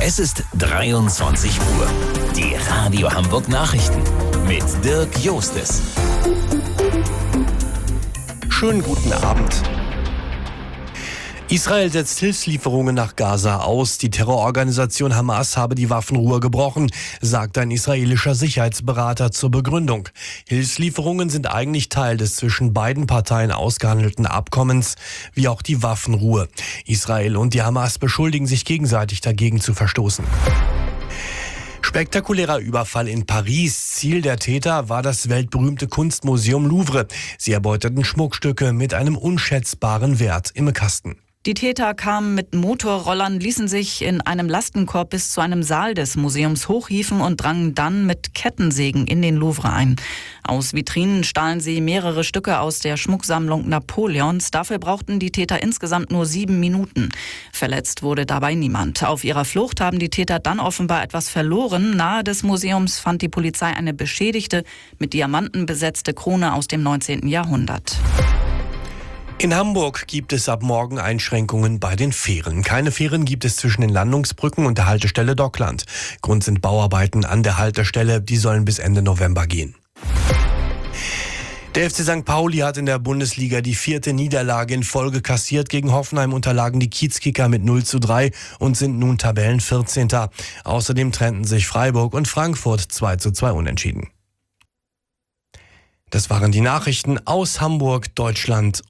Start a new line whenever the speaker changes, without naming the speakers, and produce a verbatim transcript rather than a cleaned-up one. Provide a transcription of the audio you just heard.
Es ist dreiundzwanzig Uhr. Die Radio Hamburg Nachrichten mit Dirk Jostes.
Schönen guten Abend. Israel setzt Hilfslieferungen nach Gaza aus. Die Terrororganisation Hamas habe die Waffenruhe gebrochen, sagt ein israelischer Sicherheitsberater zur Begründung. Hilfslieferungen sind eigentlich Teil des zwischen beiden Parteien ausgehandelten Abkommens, wie auch die Waffenruhe. Israel und die Hamas beschuldigen sich gegenseitig dagegen zu verstoßen. Spektakulärer Überfall in Paris. Ziel der Täter war das weltberühmte Kunstmuseum Louvre. Sie erbeuteten Schmuckstücke mit einem unschätzbaren Wert im Kasten.
Die Täter kamen mit Motorrollern, ließen sich in einem Lastenkorb bis zu einem Saal des Museums hochhieven und drangen dann mit Kettensägen in den Louvre ein. Aus Vitrinen stahlen sie mehrere Stücke aus der Schmucksammlung Napoleons. Dafür brauchten die Täter insgesamt nur sieben Minuten. Verletzt wurde dabei niemand. Auf ihrer Flucht haben die Täter dann offenbar etwas verloren. Nahe des Museums fand die Polizei eine beschädigte, mit Diamanten besetzte Krone aus dem neunzehnten Jahrhundert.
In Hamburg gibt es ab morgen Einschränkungen bei den Fähren. Keine Fähren gibt es zwischen den Landungsbrücken und der Haltestelle Dockland. Grund sind Bauarbeiten an der Haltestelle, die sollen bis Ende November gehen. Der F C Sankt Pauli hat in der Bundesliga die vierte Niederlage in Folge kassiert. Gegen Hoffenheim unterlagen die Kiezkicker mit null zu drei und sind nun Tabellenvierzehnter. Außerdem trennten sich Freiburg und Frankfurt zwei zu zwei unentschieden. Das waren die Nachrichten aus Hamburg, Deutschland